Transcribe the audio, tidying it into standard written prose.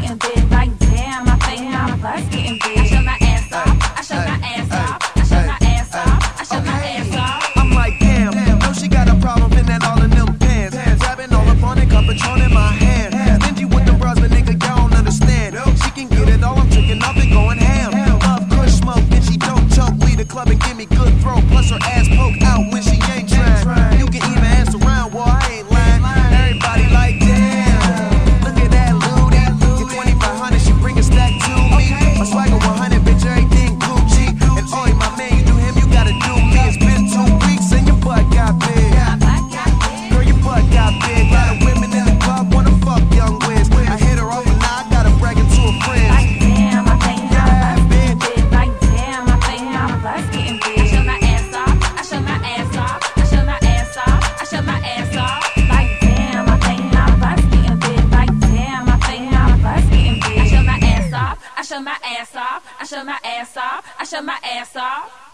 getting big. Like damn, I think my butt's getting big. I show my ass off. I show my ass off. I show my ass off. I show my ass off. I'm like damn, know she got a problem in that all in them pants. Grabbing all up on it, got Patron in my hand. Stingy with the bras, but nigga, y'all don't understand. She can get it all, I'm tricking off and going ham. Love kush smoke, and she don't choke. Lead the club and give me good throw. Plus her ass poke out when she ain't trying. You can even ask around, boy, I ain't lying. Everybody like damn, look at that Ludi. Get 2,500, she bring a stack to me. My swagger 100, bitch, everything Gucci. And oi, my man, you do him, you gotta do me. It's been 2 weeks and your butt got big. Girl, your butt got big. Lot of women in the club wanna fuck Young Wiz. I hit her off and now I gotta brag it to a friend. Like damn, I think my butt's getting big. Like damn, I think my butt's getting big. I show my ass off. I show my ass off. I show my ass off. I show my ass off. Like damn, I think my butt's getting big. Like damn, I think my butt's getting big. I show my ass off. I show my ass off. I show my ass off. I show my ass off.